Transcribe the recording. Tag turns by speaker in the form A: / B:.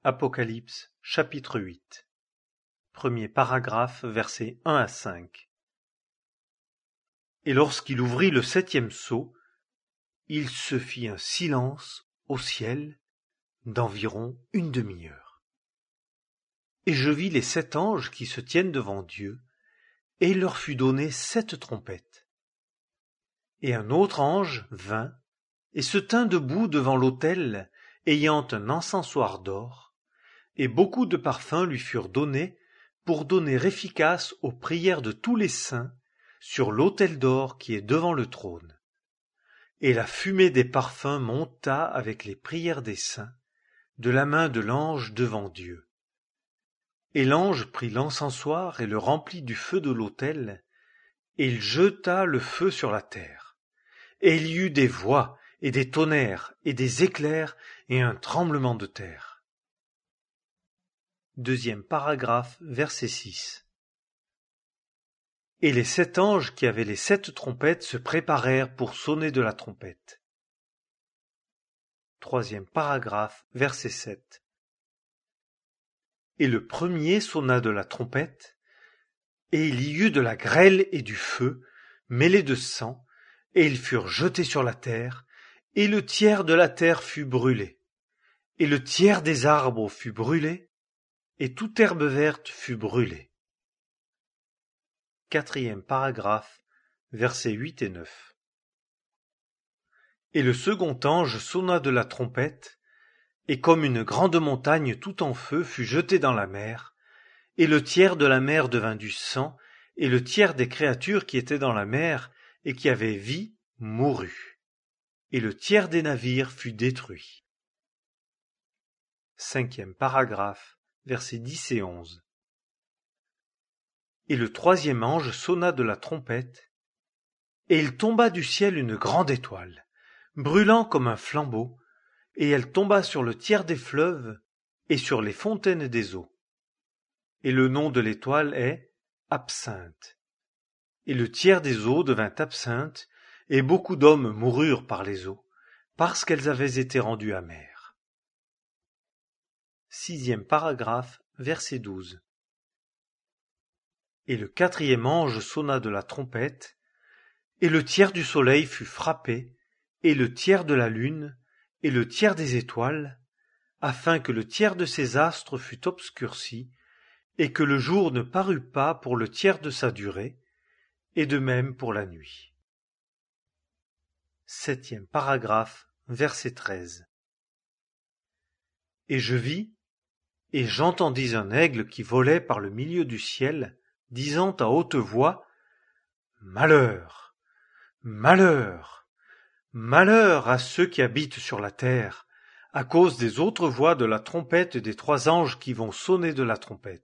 A: Apocalypse, chapitre 8. Premier paragraphe, versets 1 à 5. Et lorsqu'il ouvrit le 7e sceau, il se fit un silence au ciel d'environ une demi-heure. Et je vis les 7 anges qui se tiennent devant Dieu, et il leur fut donné 7 trompettes. Et un autre ange vint, et se tint debout devant l'autel, ayant un encensoir d'or, et beaucoup de parfums lui furent donnés pour donner efficace aux prières de tous les saints sur l'autel d'or qui est devant le trône. Et la fumée des parfums monta avec les prières des saints de la main de l'ange devant Dieu. Et l'ange prit l'encensoir et le remplit du feu de l'autel, et il jeta le feu sur la terre. Et il y eut des voix, et des tonnerres, et des éclairs, et un tremblement de terre. Deuxième paragraphe, verset 6. Et les 7 anges qui avaient les 7 trompettes se préparèrent pour sonner de la trompette. Troisième paragraphe, verset 7. Et le premier sonna de la trompette, et il y eut de la grêle et du feu, mêlés de sang, et ils furent jetés sur la terre, et le tiers de la terre fut brûlé, et le tiers des arbres fut brûlé, et toute herbe verte fut brûlée. Quatrième paragraphe, versets 8 et 9. Et le second ange sonna de la trompette, et comme une grande montagne tout en feu fut jetée dans la mer, et le tiers de la mer devint du sang, et le tiers des créatures qui étaient dans la mer et qui avaient vie mourut, et le tiers des navires fut détruit. Cinquième paragraphe, versets 10 et 11. Et le troisième ange sonna de la trompette, et il tomba du ciel une grande étoile, brûlant comme un flambeau, et elle tomba sur le tiers des fleuves et sur les fontaines des eaux. Et le nom de l'étoile est Absinthe. Et le tiers des eaux devint absinthe, et beaucoup d'hommes moururent par les eaux, parce qu'elles avaient été rendues amères. Sixième paragraphe, verset 12. Et le quatrième ange sonna de la trompette, et le tiers du soleil fut frappé, et le tiers de la lune, et le tiers des étoiles, afin que le tiers de ses astres fût obscurci, et que le jour ne parût pas pour le tiers de sa durée, et de même pour la nuit. Septième paragraphe, verset 13. Et je vis, et j'entendis un aigle qui volait par le milieu du ciel, disant à haute voix, « Malheur, malheur, malheur à ceux qui habitent sur la terre, à cause des autres voix de la trompette des 3 anges qui vont sonner de la trompette. »